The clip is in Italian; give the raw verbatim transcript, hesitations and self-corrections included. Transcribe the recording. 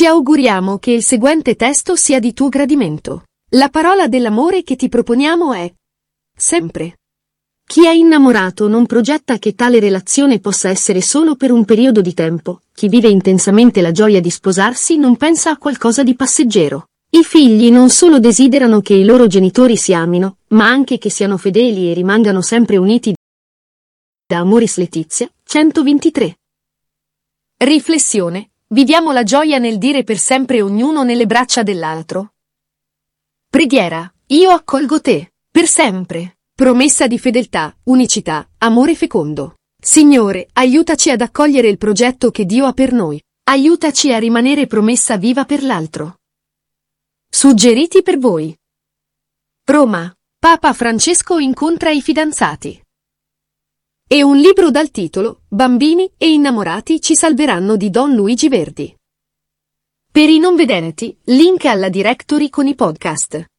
Ci auguriamo che il seguente testo sia di tuo gradimento. La parola dell'amore che ti proponiamo è sempre. Chi è innamorato non progetta che tale relazione possa essere solo per un periodo di tempo. Chi vive intensamente la gioia di sposarsi non pensa a qualcosa di passeggero. I figli non solo desiderano che i loro genitori si amino, ma anche che siano fedeli e rimangano sempre uniti. Da Amoris Laetitia, centoventitré. Riflessione. Viviamo la gioia nel dire per sempre ognuno nelle braccia dell'altro. Preghiera. Io accolgo te, per sempre. Promessa di fedeltà, unicità, amore fecondo. Signore, aiutaci ad accogliere il progetto che Dio ha per noi. Aiutaci a rimanere promessa viva per l'altro. Suggeriti per voi. Roma. Papa Francesco incontra i fidanzati. E un libro dal titolo Bambini e innamorati ci salveranno di Don Luigi Verdi. Per i non vedenti, link alla directory con i podcast.